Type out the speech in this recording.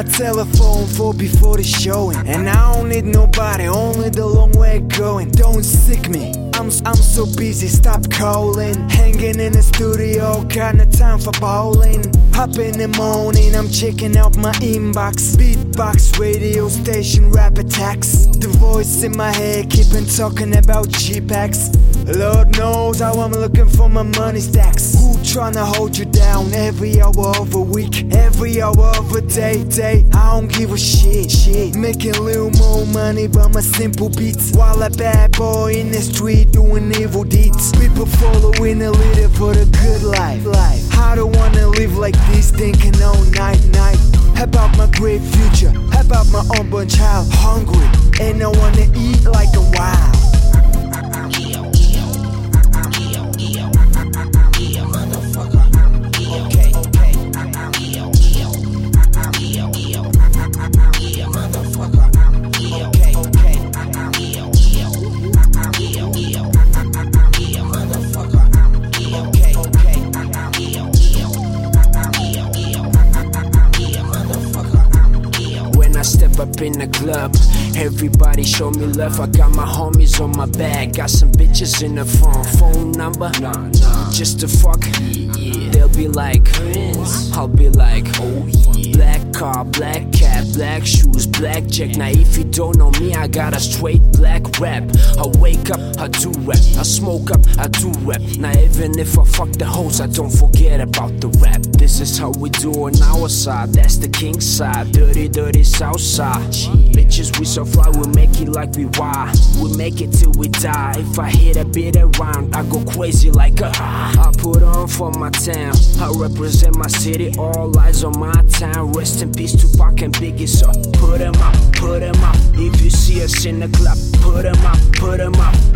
my telephone for before the showing. And I don't need nobody, only the long way going. Don't sick me, I'm so busy, stop calling. Hanging in the studio, got no time for bowling. Up in the morning, I'm checking out my inbox. Beatbox, radio station, rap attacks. The voice in my head keeping talking about G-Packs. Lord knows how I'm looking for my money stacks. Who tryna hold you down every hour of a week, every hour of a day? I don't give a shit. Making a little more money by my simple beats, while a bad boy in the street doing evil deeds. People following a leader for the good life. I don't wanna live like this, thinking all night. About my great future, about my unborn child. Hungry, and I wanna eat like a wild. Up in the club, everybody show me love. I got my homies on my back, got some bitches in the phone number, just to fuck. They'll be like, I'll be like, oh yeah. Black car, black cap, black shoes, black check. Now if you don't know me, I got a straight black rap. I wake up, I do rap. I smoke up, I do rap. Now even if I fuck the hoes, I don't forget about the rap. This is how we do on our side, that's the king side. Dirty south side. Bitches, we so fly, we make it like we wild. We make it till we die. If I hit a bit around, I go crazy like a I put on for my town, I represent my city. All eyes on my town. Rest in peace Tupac and Biggie. So put 'em up. If you see us in the club, put 'em up.